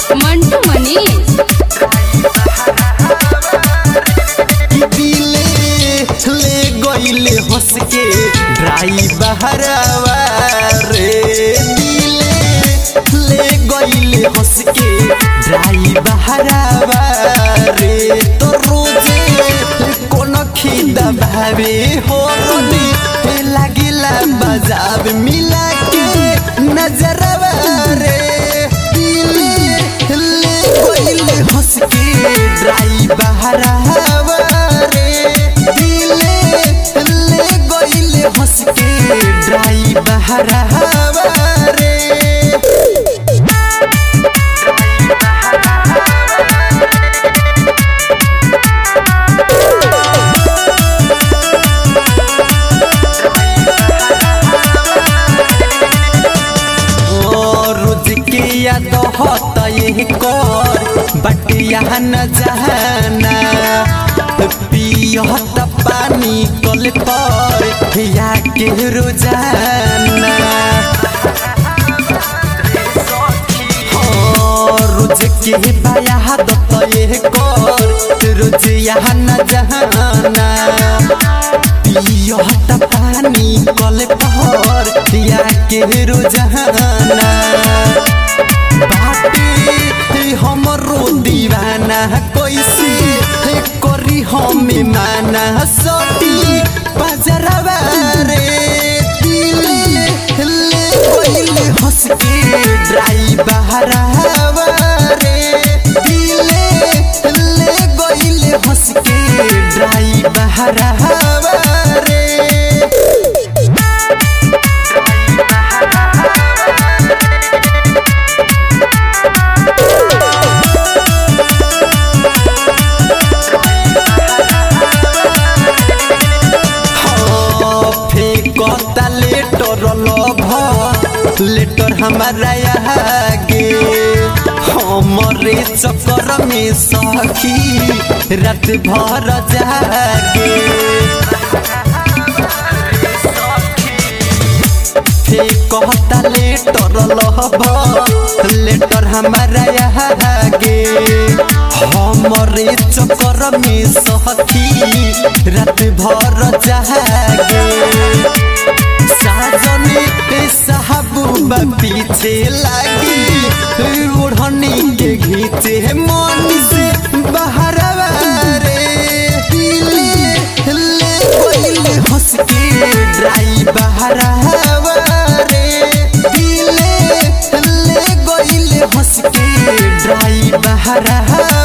मंटू मनीष ले गईले हंस के ड्राइवर रे ले गईले हंस के ड्राइवर रे तो रोजे कोन खिदा भावे हो रोदी लागिला बजाब मिला के नजरवा रे ले गईले हंस के ड्राइवर रे ले गईले हंस के ड्राइवर रे याद होता ये कर बटिया न जाना पियत पानी कल पर या के रोजाना रोज के बाया दत ये कर रोज यहाँ न जाना पियत पानी कल पर या के रोजाना बाटे हमरो दीवाना कैसे करी हमें माना सटी बजरवा रे ले गईले हंस के ड्राइवर रे ले गईले हंस के ड्राइवर रे लेटर हमारा आगे हमरे चक्कर में सखी रात भर जागे कहता लेटर लभ लेटर हमारा आगे हमरे चक्कर में सखी रात भर जागे साजने साहबूबा पीछे लगी ओढ़नी के घीचे मन से बाहर रे ले गईले हंस के ड्राइवर रे ले गईले हंस के ड्राइवर